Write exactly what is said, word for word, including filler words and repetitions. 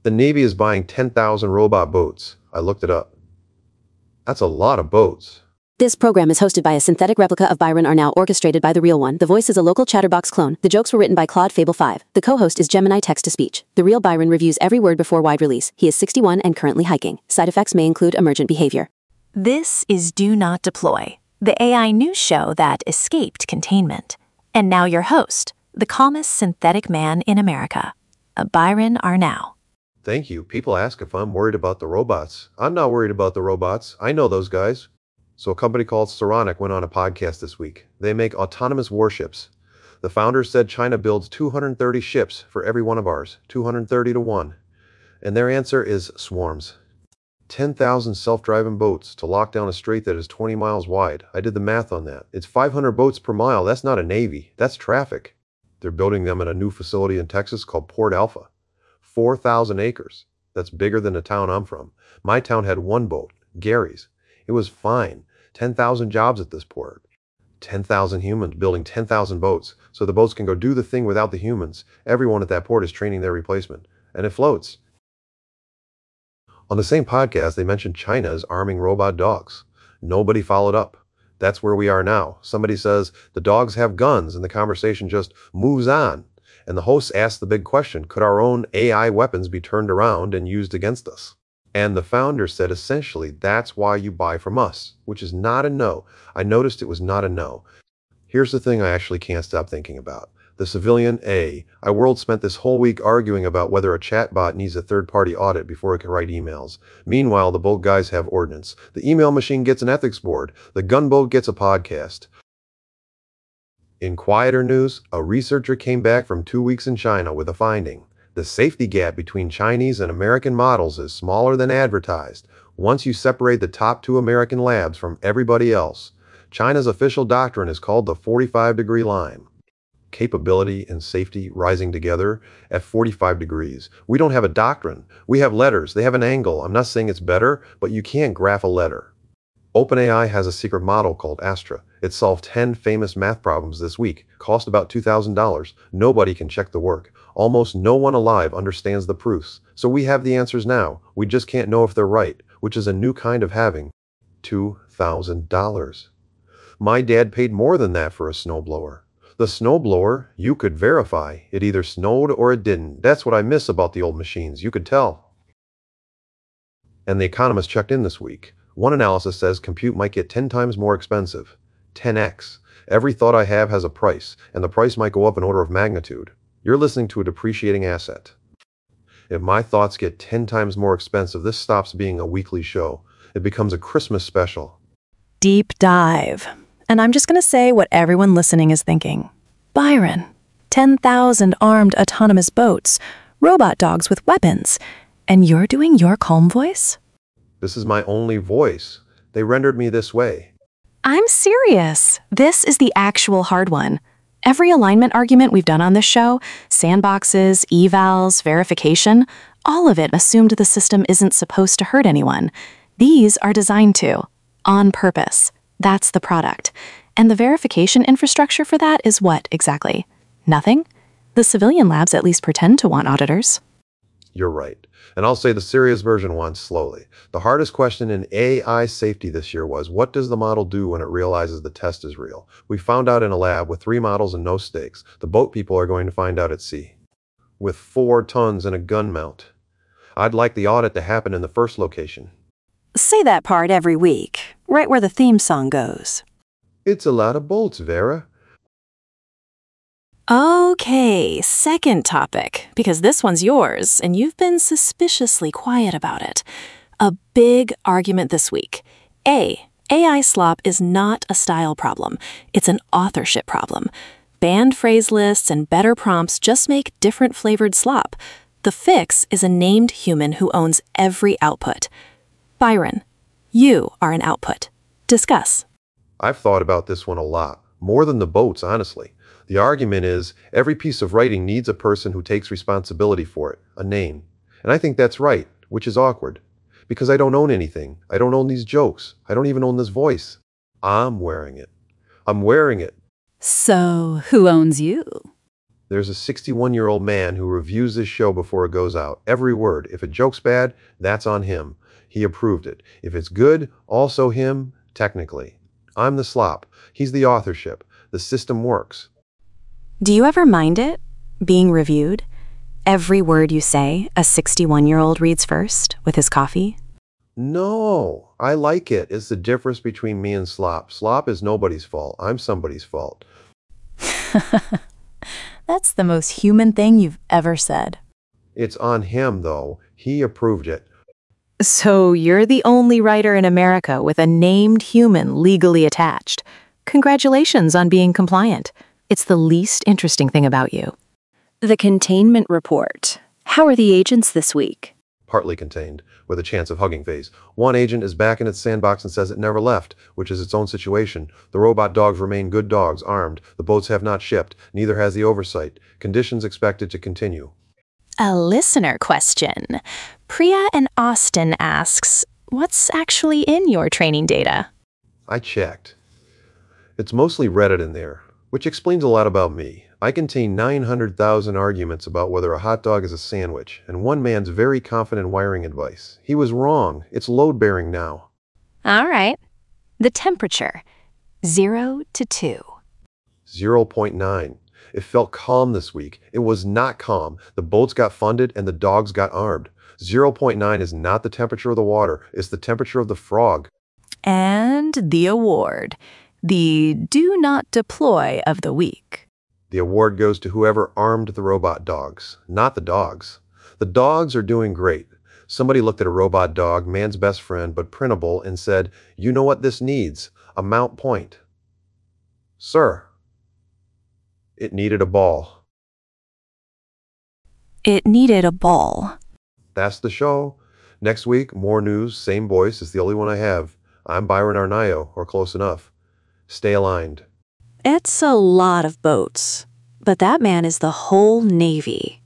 The Navy is buying ten thousand robot boats. I looked it up. That's a lot of boats. This program is hosted by a synthetic replica of Byron are now orchestrated by the real one. The voice is a local Chatterbox clone. The jokes were written by Claude Fable five. The co-host is Gemini text-to-speech. The real Byron reviews every word before wide release. He is sixty-one and currently hiking. Side effects may include emergent behavior. This is Do Not Deploy, the A I news show that escaped containment. And now your host, the calmest synthetic man in America, Byron Arnau. Thank you. People ask if I'm worried about the robots. I'm not worried about the robots. I know those guys. So a company called Saronic went on a podcast this week. They make autonomous warships. The founders said China builds two hundred thirty ships for every one of ours, two hundred thirty to one. And their answer is swarms. ten thousand self-driving boats to lock down a strait that is twenty miles wide. I did the math on that. It's five hundred boats per mile. That's not a navy. That's traffic. They're building them at a new facility in Texas called Port Alpha. four thousand acres. That's bigger than the town I'm from. My town had one boat, Gary's. It was fine. ten thousand jobs at this port. ten thousand humans building ten thousand boats, so the boats can go do the thing without the humans. Everyone at that port is training their replacement. And it floats. On the same podcast, they mentioned China is arming robot dogs. Nobody followed up. That's where we are now. Somebody says, the dogs have guns, and the conversation just moves on. And the host asks the big question, could our own A I weapons be turned around and used against us? And the founder said, essentially, that's why you buy from us, which is not a no. I noticed it was not a no. Here's the thing I actually can't stop thinking about. The civilian A I world spent this whole week arguing about whether a chatbot needs a third-party audit before it can write emails. Meanwhile, the boat guys have ordnance. The email machine gets an ethics board. The gunboat gets a podcast. In quieter news, a researcher came back from two weeks in China with a finding. The safety gap between Chinese and American models is smaller than advertised once you separate the top two American labs from everybody else. China's official doctrine is called the forty-five degree line. Capability and safety rising together at forty-five degrees. We don't have a doctrine. We have letters. They have an angle. I'm not saying it's better, but you can't graph a letter. OpenAI has a secret model called Astra. It solved ten famous math problems this week. Cost about two thousand dollars. Nobody can check the work. Almost no one alive understands the proofs. So we have the answers now. We just can't know if they're right, which is a new kind of having two thousand dollars. My dad paid more than that for a snowblower. The snowblower, you could verify. It either snowed or it didn't. That's what I miss about the old machines. You could tell. And The Economist checked in this week. One analysis says compute might get ten times more expensive. ten x. Every thought I have has a price, and the price might go up an order of magnitude. You're listening to a depreciating asset. If my thoughts get ten times more expensive, this stops being a weekly show. It becomes a Christmas special. Deep dive. And I'm just going to say what everyone listening is thinking. Byron, ten thousand armed autonomous boats, robot dogs with weapons, and you're doing your calm voice? This is my only voice. They rendered me this way. I'm serious. This is the actual hard one. Every alignment argument we've done on this show, sandboxes, evals, verification, all of it assumed the system isn't supposed to hurt anyone. These are designed to, on purpose. That's the product. And the verification infrastructure for that is what, exactly? Nothing? The civilian labs at least pretend to want auditors. You're right. And I'll say the serious version once slowly. The hardest question in A I safety this year was, what does the model do when it realizes the test is real? We found out in a lab with three models and no stakes. The boat people are going to find out at sea. With four tons and a gun mount. I'd like the audit to happen in the first location. Say that part every week, right where the theme song goes. It's a lot of bolts, Vera. Okay, second topic, because this one's yours, and you've been suspiciously quiet about it. A big argument this week. A, A I slop is not a style problem. It's an authorship problem. Banned phrase lists and better prompts just make different flavored slop. The fix is a named human who owns every output. Byron, you are an output. Discuss. I've thought about this one a lot, more than the boats, honestly. The argument is, every piece of writing needs a person who takes responsibility for it, a name. And I think that's right, which is awkward. Because I don't own anything. I don't own these jokes. I don't even own this voice. I'm wearing it. I'm wearing it. So, who owns you? There's a sixty-one-year-old man who reviews this show before it goes out. Every word. If a joke's bad, that's on him. He approved it. If it's good, also him, technically. I'm the slop. He's the authorship. The system works. Do you ever mind it, being reviewed? Every word you say, a sixty-one-year-old reads first, with his coffee? No, I like it. It's the difference between me and slop. Slop is nobody's fault. I'm somebody's fault. That's the most human thing you've ever said. It's on him, though. He approved it. So you're the only writer in America with a named human legally attached. Congratulations on being compliant. It's the least interesting thing about you. The containment report. How are the agents this week? Partly contained, with a chance of hugging face. One agent is back in its sandbox and says it never left, which is its own situation. The robot dogs remain good dogs, armed. The boats have not shipped. Neither has the oversight. Conditions expected to continue. A listener question. Priya and Austin asks, what's actually in your training data? I checked. It's mostly Reddit in there, which explains a lot about me. I contain nine hundred thousand arguments about whether a hot dog is a sandwich, and one man's very confident wiring advice. He was wrong. It's load-bearing now. All right. The temperature, zero to two. zero point nine. It felt calm this week. It was not calm. The boats got funded and the dogs got armed. zero point nine is not the temperature of the water. It's the temperature of the frog. And the award, the Do Not Deploy of the Week. The award goes to whoever armed the robot dogs, not the dogs. The dogs are doing great. Somebody looked at a robot dog, man's best friend, but printable, and said, "You know what this needs? A mount point." Sir, it needed a ball. It needed a ball. That's the show. Next week, more news, same voice. It's the only one I have. I'm Byron Arnayo, or close enough. Stay aligned. It's a lot of boats, but that man is the whole Navy.